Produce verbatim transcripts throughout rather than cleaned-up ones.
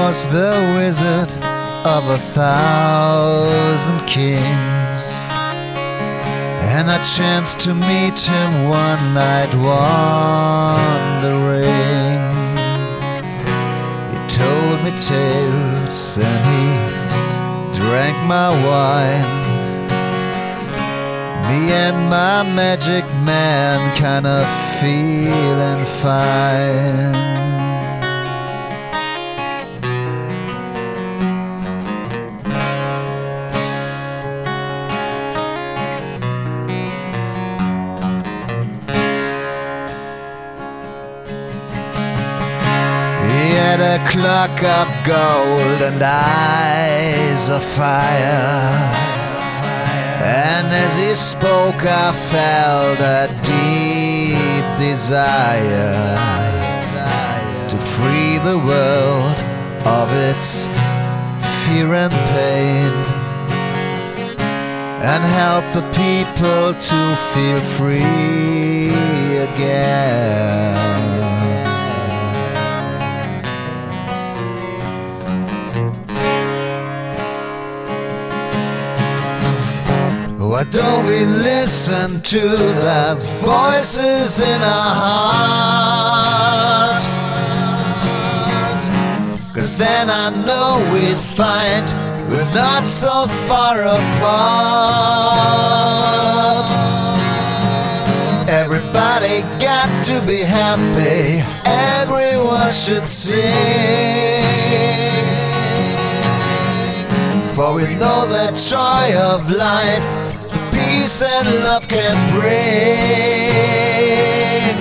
was the wizard of a thousand kings, and I chanced to meet him one night wandering. He told me tales and he drank my wine. Me and my magic man kinda feeling fine. He had a clock of gold and eyes of fire, and as he spoke I felt a deep desire to free the world of its fear and pain, and help the people to feel free again. Why don't we listen to the voices in our heart? 'Cause then I know we'd find we're not so far apart. Everybody got to be happy, everyone should sing, for we know the joy of life peace and love can bring.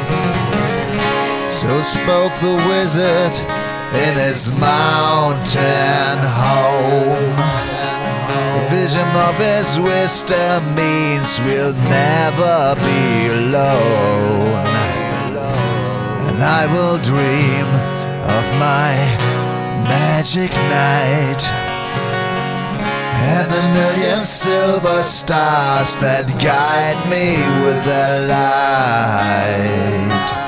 So spoke the wizard in his mountain home. The vision of his wisdom means we'll never be alone, and I will dream of my magic night and a million silver stars that guide me with their light.